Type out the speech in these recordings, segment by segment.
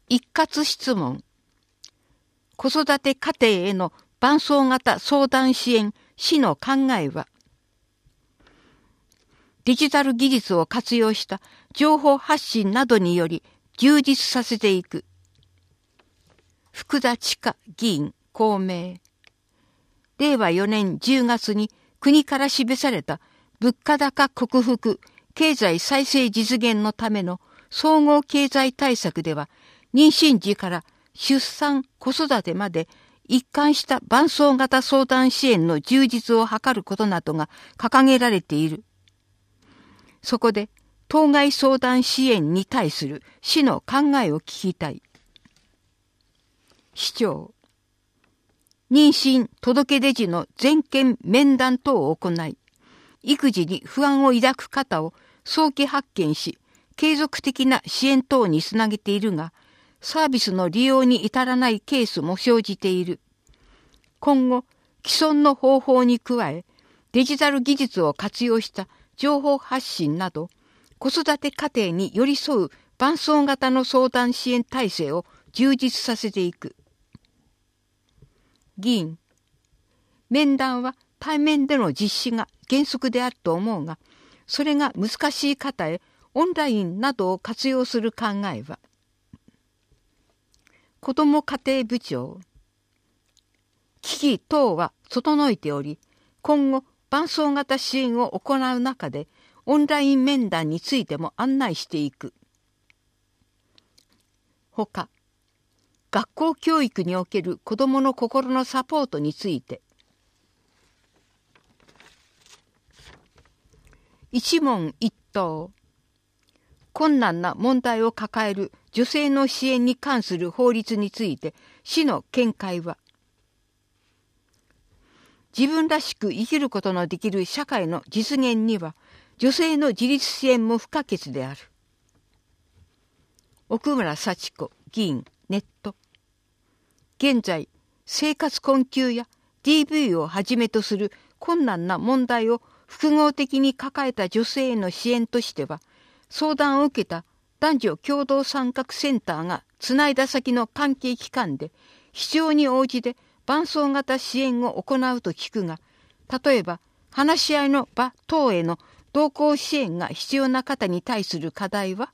一括質問。子育て家庭への伴走型相談支援、市の考えは、デジタル技術を活用した情報発信などにより充実させていく。福田千佳議員、公明。令和4年10月に国から示された物価高克服、経済再生実現のための総合経済対策では、妊娠時から出産・子育てまで一貫した伴走型相談支援の充実を図ることなどが掲げられている。そこで、当該相談支援に対する市の考えを聞きたい。市長。妊娠届出時の全件面談等を行い、育児に不安を抱く方を早期発見し、継続的な支援等につなげているが、サービスの利用に至らないケースも生じている。今後、既存の方法に加え、デジタル技術を活用した情報発信など、子育て家庭に寄り添う伴走型の相談支援体制を充実させていく。議員。面談は対面での実施が原則であると思うが、それが難しい方へオンラインなどを活用する考えは。子ども家庭部長。機器等は整えており、今後伴走型支援を行う中でオンライン面談についても案内していく。ほか、学校教育における子どもの心のサポートについて、一問一答。困難な問題を抱える女性の支援に関する法律について、市の見解は、自分らしく生きることのできる社会の実現には、女性の自立支援も不可欠である。奥村幸子議員、ネット。現在、生活困窮や DV をはじめとする困難な問題を複合的に抱えた女性への支援としては、相談を受けた男女共同参画センターがつないだ先の関係機関で必要に応じて伴走型支援を行うと聞くが、例えば話し合いの場等への同行支援が必要な方に対する課題は、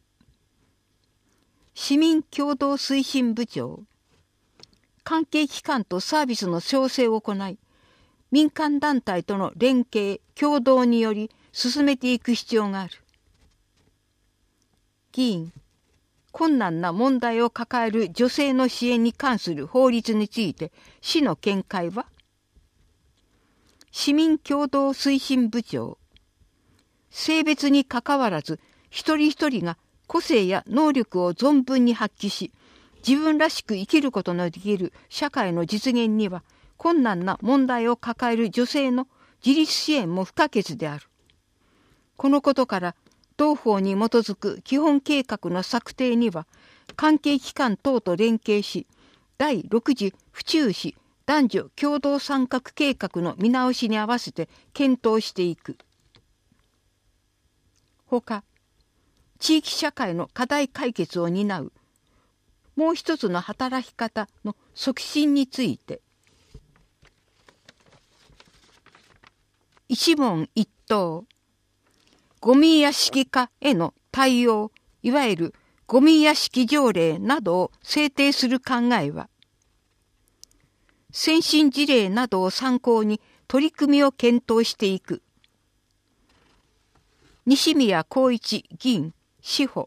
市民共同推進部長。関係機関とサービスの調整を行い、民間団体との連携・協働により進めていく必要がある。議員。困難な問題を抱える女性の支援に関する法律について、市の見解は、市民共同推進部長。性別にかかわらず、一人一人が個性や能力を存分に発揮し、自分らしく生きることのできる社会の実現には、困難な問題を抱える女性の自立支援も不可欠である。このことから、同法に基づく基本計画の策定には、関係機関等と連携し、第6次府中市男女共同参画計画の見直しに合わせて検討していく。ほか、地域社会の課題解決を担うもう一つの働き方の促進について、一問一答。ゴミ屋敷化への対応、いわゆるゴミ屋敷条例などを制定する考えは、先進事例などを参考に取り組みを検討していく。西宮光一議員、司法。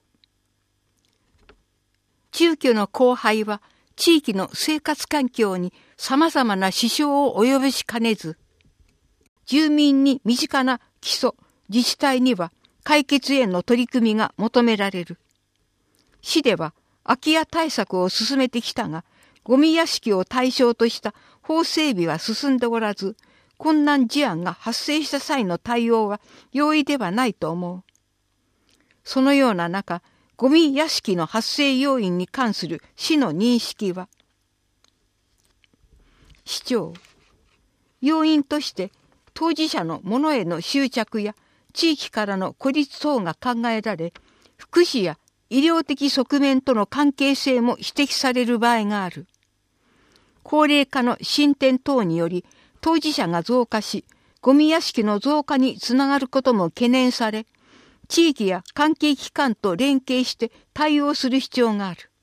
住居の荒廃は地域の生活環境に様々な支障を及ぼしかねず、住民に身近な基礎、自治体には解決への取り組みが求められる。市では空き家対策を進めてきたが、ゴミ屋敷を対象とした法整備は進んでおらず、困難事案が発生した際の対応は容易ではないと思う。そのような中、ゴミ屋敷の発生要因に関する市の認識は、市長、要因として当事者のものへの執着や地域からの孤立等が考えられ、福祉や医療的側面との関係性も指摘される場合がある。高齢化の進展等により当事者が増加し、ゴミ屋敷の増加につながることも懸念され、地域や関係機関と連携して対応する必要がある。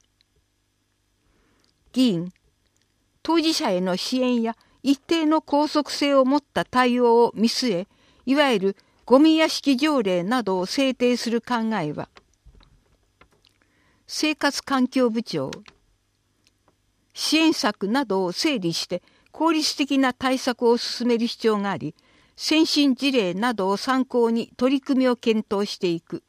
議員、当事者への支援や一定の拘束性を持った対応を見据え、いわゆるゴミ屋敷条例などを制定する考えは、生活環境部長、支援策などを整理して効率的な対策を進める必要があり、先進事例などを参考に取り組みを検討していく。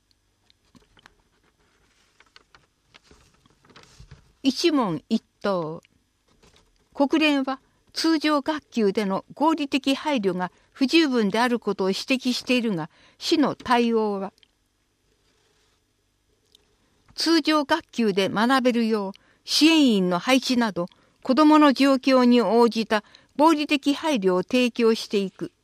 一問一答。国連は通常学級での合理的配慮が不十分であることを指摘しているが、市の対応は、通常学級で学べるよう支援員の配置など子どもの状況に応じた合理的配慮を提供していく。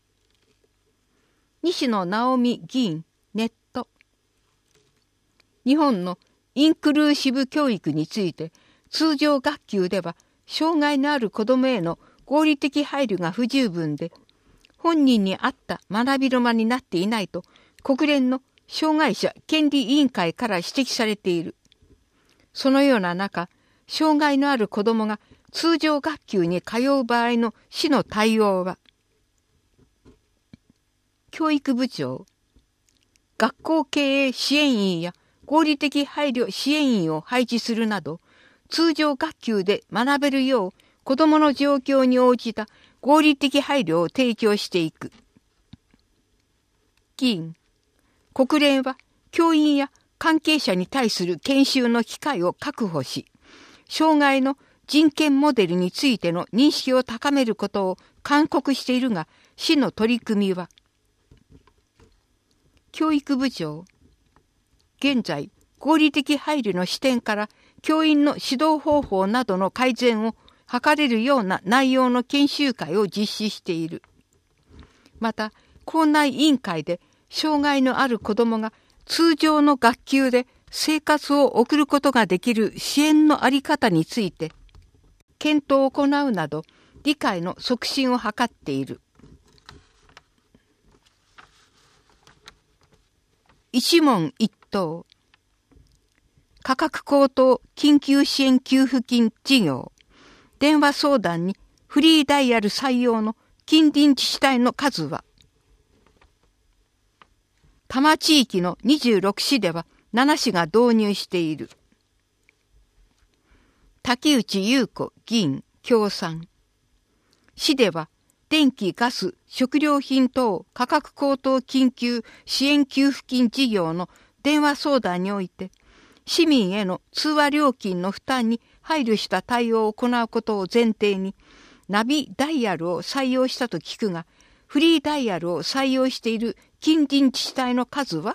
西野直美議員、ネット。日本のインクルーシブ教育について、通常学級では障害のある子どもへの合理的配慮が不十分で、本人に合った学びの場になっていないと国連の障害者権利委員会から指摘されている。そのような中、障害のある子どもが通常学級に通う場合の市の対応は、教育部長、学校経営支援員や合理的配慮支援員を配置するなど、通常学級で学べるよう子どもの状況に応じた合理的配慮を提供していく。議員、国連は教員や関係者に対する研修の機会を確保し、障害の人権モデルについての認識を高めることを勧告しているが、市の取り組みは、教育部長、現在、合理的配慮の視点から教員の指導方法などの改善を図れるような内容の研修会を実施している。また、校内委員会で障害のある子どもが通常の学級で生活を送ることができる支援の在り方について、検討を行うなど理解の促進を図っている。一問一答。価格高騰緊急支援給付金事業。電話相談にフリーダイヤル採用の近隣自治体の数は、多摩地域の26市では7市が導入している。竹内優子議員協賛。市では電気・ガス・食料品等価格高騰緊急支援給付金事業の電話相談において、市民への通話料金の負担に配慮した対応を行うことを前提に、ナビダイヤルを採用したと聞くが、フリーダイヤルを採用している近隣自治体の数は、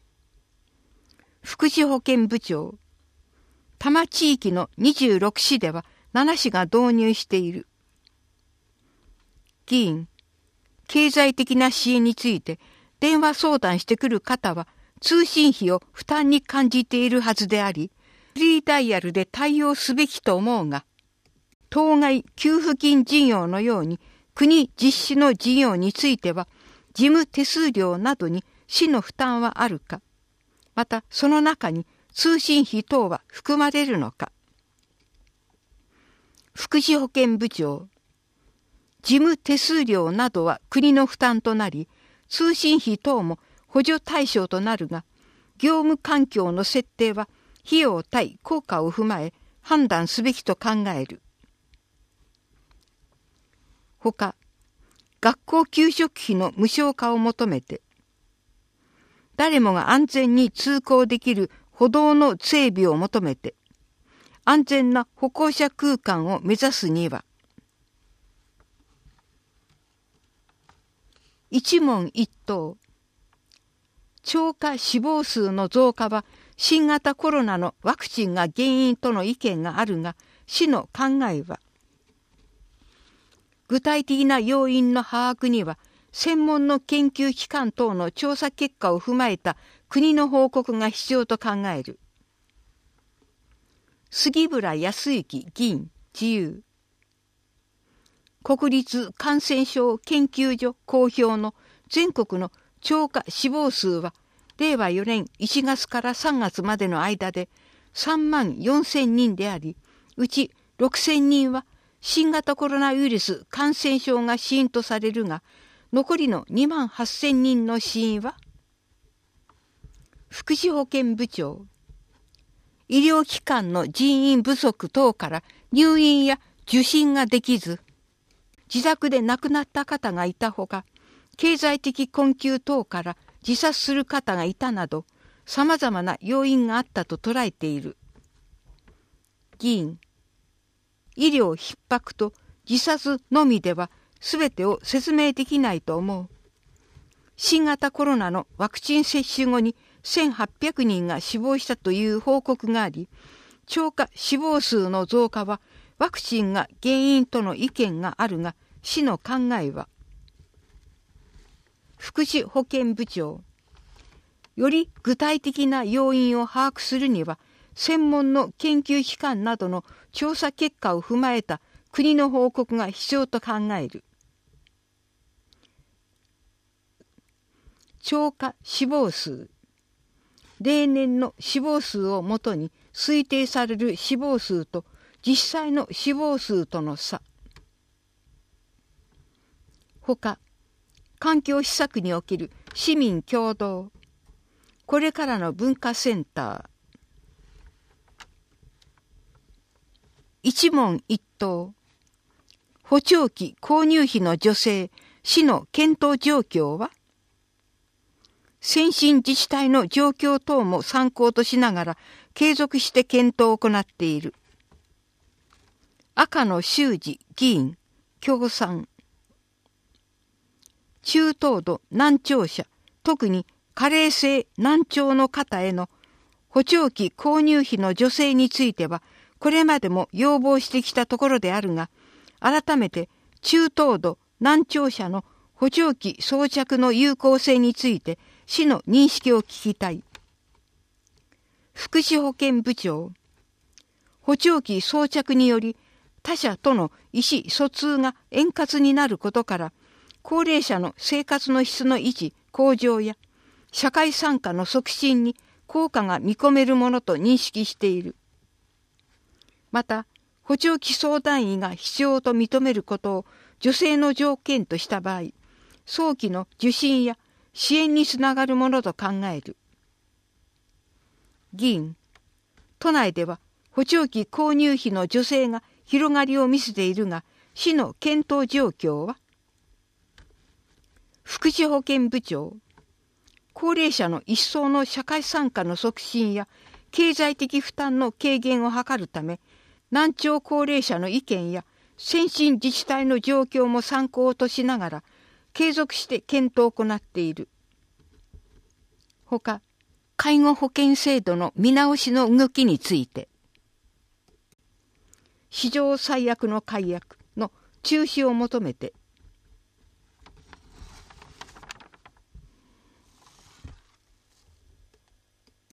福祉保健部長、多摩地域の26市では7市が導入している。議員、経済的な支援について電話相談してくる方は通信費を負担に感じているはずであり、フリーダイヤルで対応すべきと思うが、当該給付金事業のように国実施の事業については、事務手数料などに市の負担はあるか、またその中に通信費等は含まれるのか。福祉保健部長、事務手数料などは国の負担となり、通信費等も補助対象となるが、業務環境の設定は費用対効果を踏まえ判断すべきと考える。ほか、学校給食費の無償化を求めて、誰もが安全に通行できる歩道の整備を求めて、安全な歩行者空間を目指すには、一問一答。超過死亡数の増加は新型コロナのワクチンが原因との意見があるが、市の考えは、具体的な要因の把握には、専門の研究機関等の調査結果を踏まえた国の報告が必要と考える。 杉村康之議員自由。国立感染症研究所公表の全国の超過死亡数は令和4年1月から3月までの間で3万4000人であり、うち6000人は新型コロナウイルス感染症が死因とされるが、残りの2万8000人の死因は、福祉保健部長、医療機関の人員不足等から入院や受診ができず、自宅で亡くなった方がいたほか、経済的困窮等から自殺する方がいたなど、様々な要因があったと捉えている。議員、医療逼迫と自殺のみでは全てを説明できないと思う。新型コロナのワクチン接種後に1800人が死亡したという報告があり、超過死亡数の増加はワクチンが原因との意見があるが、市の考えは、福祉保健部長、より具体的な要因を把握するには、専門の研究機関などの調査結果を踏まえた国の報告が必要と考える。超過死亡数、例年の死亡数をもとに推定される死亡数と実際の死亡数との差。ほか、環境施策における市民共同、これからの文化センター、一問一答、補聴器購入費の助成、市の検討状況は、先進自治体の状況等も参考としながら継続して検討を行っている。赤野修二議員、共産。中等度難聴者、特に加齢性難聴の方への補聴器購入費の助成については、これまでも要望してきたところであるが、改めて中等度難聴者の補聴器装着の有効性について市の認識を聞きたい。福祉保健部長、補聴器装着により他者との意思疎通が円滑になることから、高齢者の生活の質の維持・向上や社会参加の促進に効果が見込めるものと認識している。また、補聴器相談医が必要と認めることを助成の条件とした場合、早期の受診や支援につながるものと考える。議員、都内では補聴器購入費の助成が広がりを見せているが、市の検討状況は、福祉保健部長、高齢者の一層の社会参加の促進や経済的負担の軽減を図るため、難聴高齢者の意見や先進自治体の状況も参考としながら、継続して検討を行っている。ほか、介護保険制度の見直しの動きについて、史上最悪の改悪の中止を求めて、